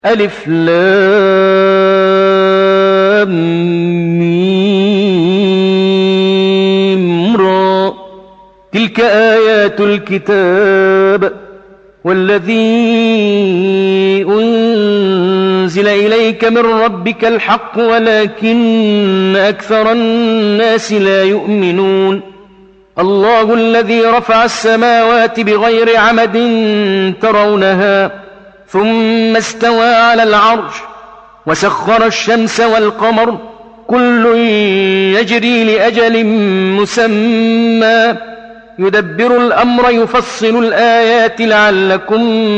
ألف لام ميم را. تلك آيات الكتاب والذي أنزل إليك من ربك الحق ولكن أكثر الناس لا يؤمنون. الله الذي رفع السماوات بغير عمد ترونها ثم استوى على العرش وسخر الشمس والقمر كل يجري لأجل مسمى يدبر الأمر يفصل الآيات لعلكم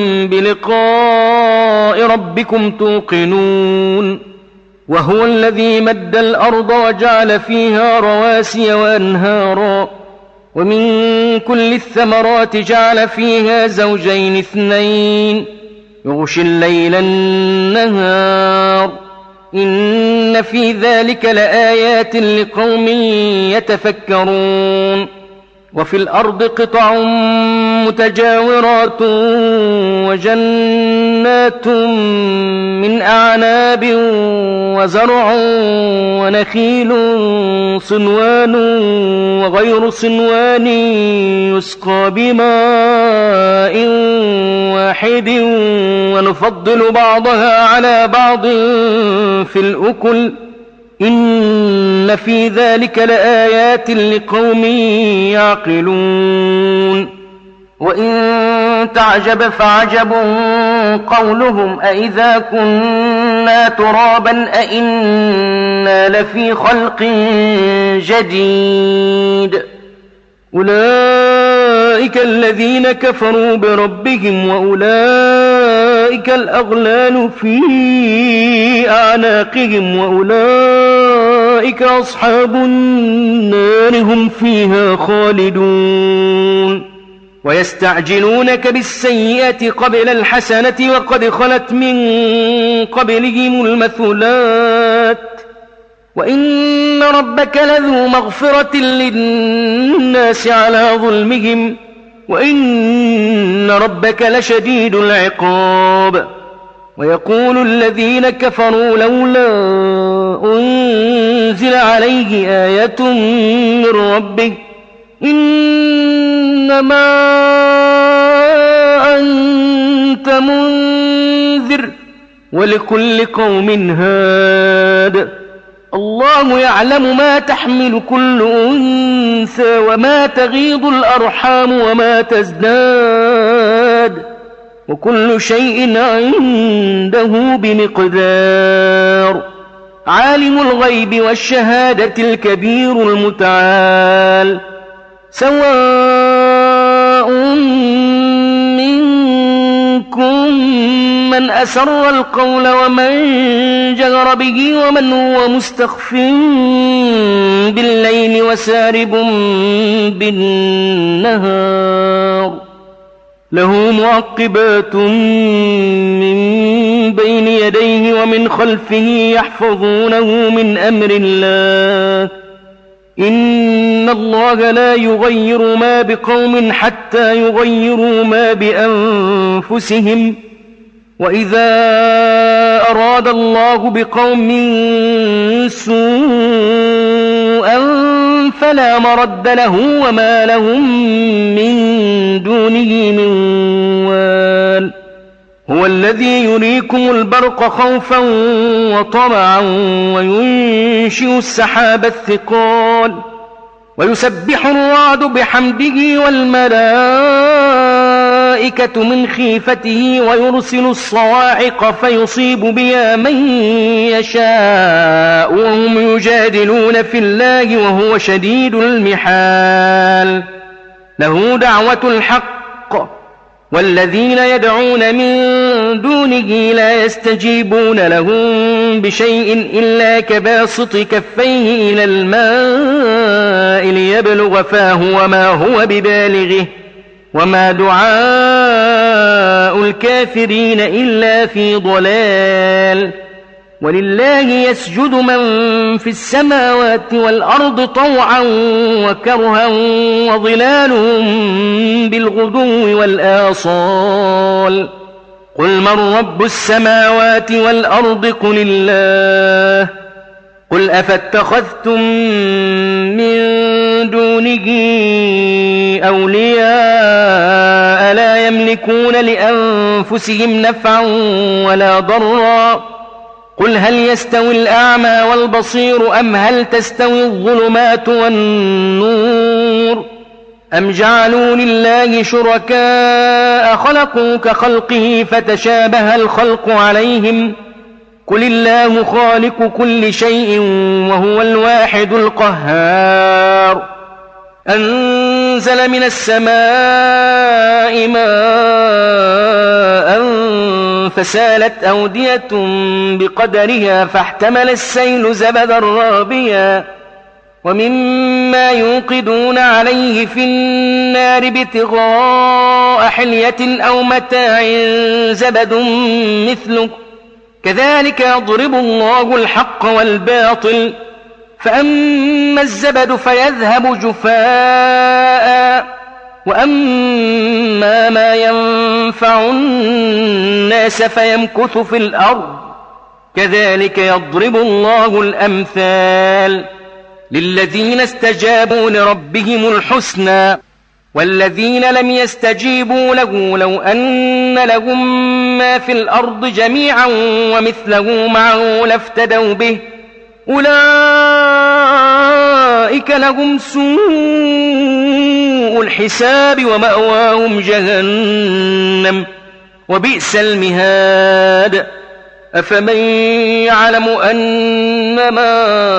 بلقاء ربكم توقنون. وهو الذي مد الأرض وجعل فيها رواسي وأنهارا ومن كل الثمرات جعل فيها زوجين اثنين يغشي الليل النهار إن في ذلك لآيات لقوم يتفكرون. وفي الأرض قطع متجاورات وجنات من أعناب وزرع ونخيل صنوان وغير صنوان يسقى بماء واحد ونفضل بعضها على بعض في الأكل إن في ذلك لآيات لقوم يعقلون. وإن تعجب فعجب قولهم أإذا كنا ترابا أإنا لفي خلق جديد. أولئك الذين كفروا بربهم وأولئك الأغلال في أعناقهم وأولئك أصحاب النار هم فيها خالدون. ويستعجلونك بالسيئة قبل الحسنة وقد خلت من قبلهم المثلات وإن ربك لذو مغفرة للناس على ظلمهم وإن ربك لشديد العقاب. ويقول الذين كفروا لولا أنزل عليه آية من ربه إنما أنت منذر ولكل قوم هاد. الله يعلم ما تحمل كل أنثى وما تغيض الأرحام وما تزداد وكل شيء عنده بمقدار. عالم الغيب والشهادة الكبير المتعال. سواء منكم من أسر القول ومن جهر به ومن هو مستخف بالليل وسارب بالنهار له معقبات من بين يديه ومن خلفه يحفظونه من أمر الله إن الله لا يغير ما بقوم حتى يغيروا ما بأنفسهم وإذا أراد الله بقوم سوءا فلا مرد له وما لهم من دونه من وال. هو الذي يريكم البرق خوفا وطمعا وينشئ السحاب الثقال ويسبح الرعد بحمده والملائكة من خيفته ويرسل الصواعق فيصيب بها من يشاء وهم يجادلون في الله وهو شديد المحال. له دعوة الحق والذين يدعون من دونه لا يستجيبون لهم بشيء إلا كباسط كفيه إلى الماء ليبلغ فاه وما هو ببالغه وما دعاء الكافرين إلا في ضلال. ولله يسجد من في السماوات والأرض طوعا وكرها وظلالهم بالغدو والآصال قل من رب السماوات والأرض قل الله قل أفاتخذتم من دونه أولياء لا يملكون لأنفسهم نفعا ولا ضرا قل هل يستوي الأعمى والبصير أم هل تستوي الظلمات والنور أم جعلوا لله شركاء خلقوا كخلقه فتشابه الخلق عليهم قل الله خالق كل شيء وهو الواحد القهار أنزل من السماء ماء فسالت أودية بقدرها فاحتمل السيل زبدا رابيا ومما يوقدون عليه في النار ابتغاء حلية أو متاع زبد مثله كذلك يضرب الله الحق والباطل فأما الزبد فيذهب جفاء وأما ما ينفع الناس فيمكث في الأرض كذلك يضرب الله الأمثال للذين استجابوا لربهم الحسنى والذين لم يستجيبوا له لو أن لهم ما في الأرض جميعا ومثله معه لافتدوا به أولئك لهم سوء الحساب ومأواهم جهنم وبئس المهاد أفمن يعلم أنما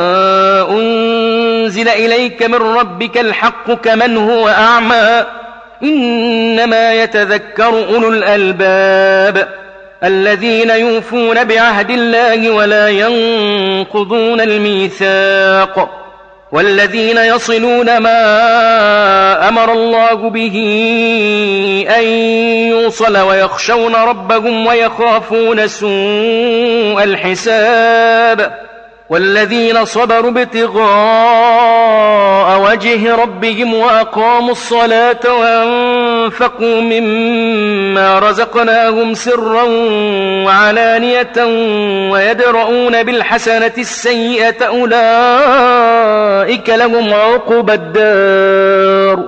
أنزل إليك من ربك الحق كمن هو أعمى إنما يتذكر أولو الألباب الذين يوفون بعهد الله ولا ينقضون الميثاق والذين يصلون ما أمر الله به أن يوصل ويخشون ربهم ويخافون سوء الحساب والذين صبروا ابتغاء وجه ربهم وأقاموا الصلاة وأنفقوا مما رزقناهم سرا وعلانية ويدرؤون بالحسنة السيئة أولئك لهم عقبى الدار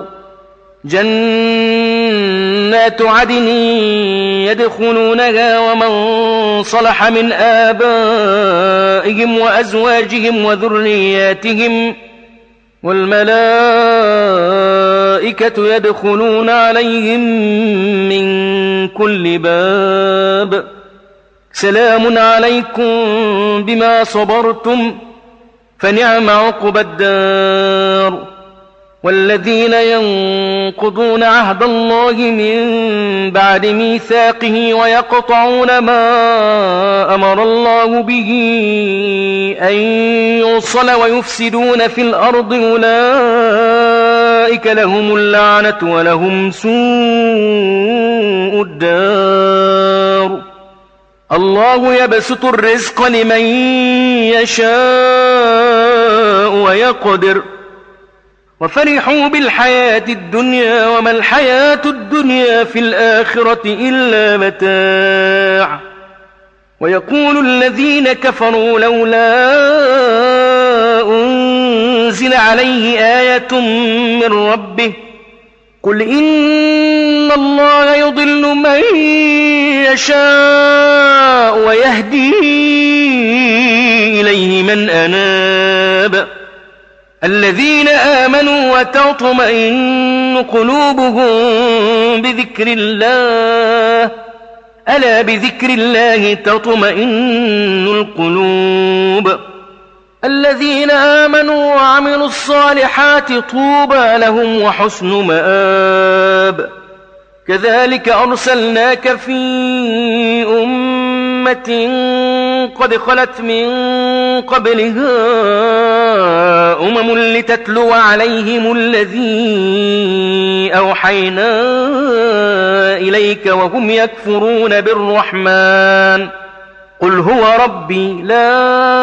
جنات عدن يدخلونها ومن صلح من آبائهم وأزواجهم وذرياتهم والملائكة يدخلون عليهم من كل باب سلام عليكم بما صبرتم فنعم عقبى الدار والذين ينقضون عهد الله من بعد ميثاقه ويقطعون ما أمر الله به أن يوصل ويفسدون في الأرض أولئك لهم اللعنة ولهم سوء الدار الله يبسط الرزق لمن يشاء ويقدر وفرحوا بالحياة الدنيا وما الحياة الدنيا في الآخرة إلا متاع ويقول الذين كفروا لولا أنزل عليه آية من ربه قل إن الله يضل من يشاء ويهدي إليه من أناب الذين آمنوا وتطمئن قلوبهم بذكر الله ألا بذكر الله تطمئن القلوب الذين آمنوا وعملوا الصالحات طوبى لهم وحسن مآب كذلك أرسلناك في أمة قد خلت من قبلها لتتلو عليهم الذي أوحينا إليك وهم يكفرون بالرحمن قل هو ربي لا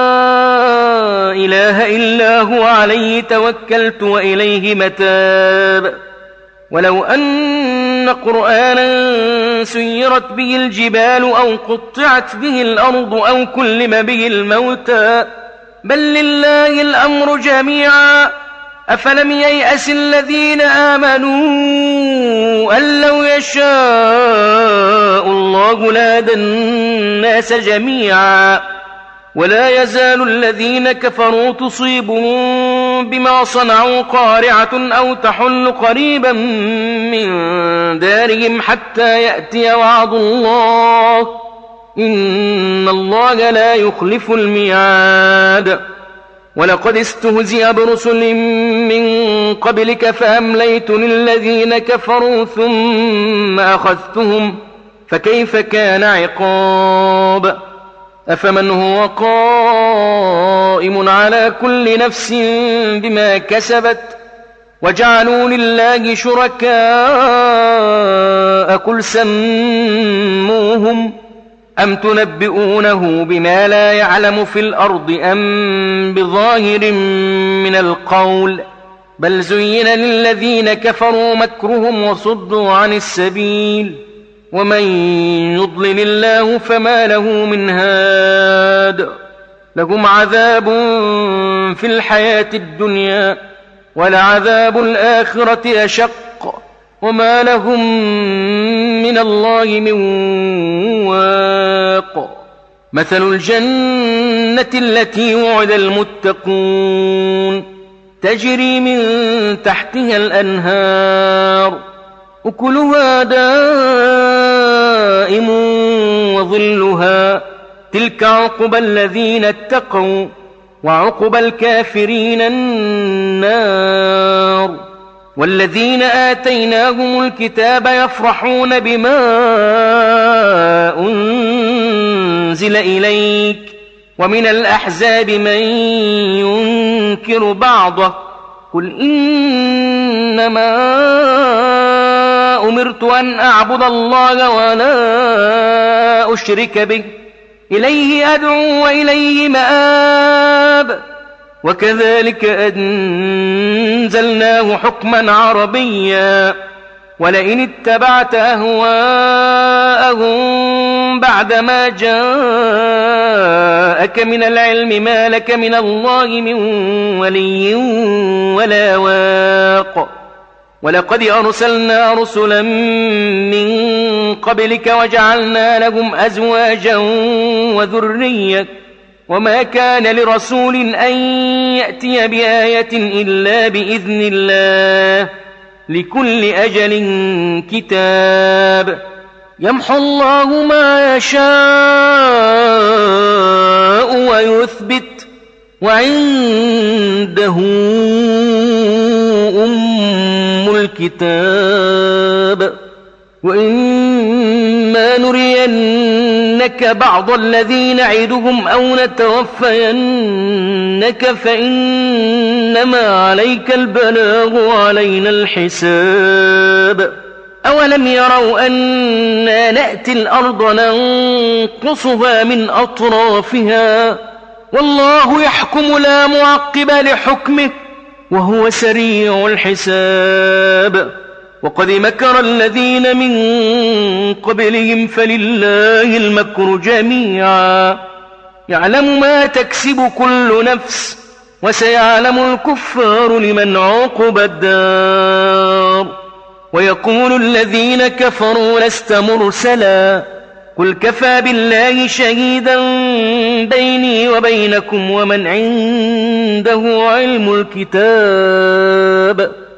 إله إلا هو عليه توكلت وإليه متاب ولو أن قرآنا سيرت به الجبال أو قطعت به الأرض أو كلم به الموتى بل لله الأمر جميعا أفلم ييأس الذين آمنوا أن لو يشاء الله لهدى الناس جميعا ولا يزال الذين كفروا تصيبهم بما صنعوا قارعة أو تحل قريبا من دارهم حتى يأتي وعد الله إن الله لا يخلف الميعاد ولقد استهزئ برسل من قبلك فأمليت للذين كفروا ثم أخذتهم فكيف كان عقاب أفمن هو قائم على كل نفس بما كسبت وجعلوا لله شركاء قل سموهم أم تنبئونه بما لا يعلم في الأرض أم بظاهر من القول بل زين للذين كفروا مكرهم وصدوا عن السبيل ومن يضلل الله فما له من هاد لهم عذاب في الحياة الدنيا ولعذاب الآخرة أشق وما لهم من الله من واق مثل الجنة التي وعد المتقون تجري من تحتها الأنهار أكلها دائم وظلها تلك عقبى الذين اتقوا وعقبى الكافرين النار والذين آتيناهم الكتاب يفرحون بما أنزل إليك ومن الأحزاب من ينكر بعضه قل إنما أمرت أن أعبد الله ولا أشرك به إليه أدعو وإليه مآب وكذلك أنزلناه حكما عربيا ولئن اتبعت أهواءهم بعدما جاءك من العلم ما لك من الله من ولي ولا واق ولقد أرسلنا رسلا من قبلك وجعلنا لهم أزواجا وذرية وما كان لرسول أن يأتي بآية إلا بإذن الله لكل أجل كتاب يمحو الله ما يشاء ويثبت وعنده أم الكتاب وإما نرينك بعض الذي نعدهم أو نتوفينك فإنما عليك البلاغ وعلينا الحساب أولم يروا أنا نأتي الأرض ننقصها من أطرافها والله يحكم لا معقب لحكمه وهو سريع الحساب وقد مكر الذين من قبلهم فلله المكر جميعا يعلم ما تكسب كل نفس وسيعلم الكفار لمن عوقب الدار ويقول الذين كفروا لست مرسلا قل كفى بالله شهيدا بيني وبينكم ومن عنده علم الكتاب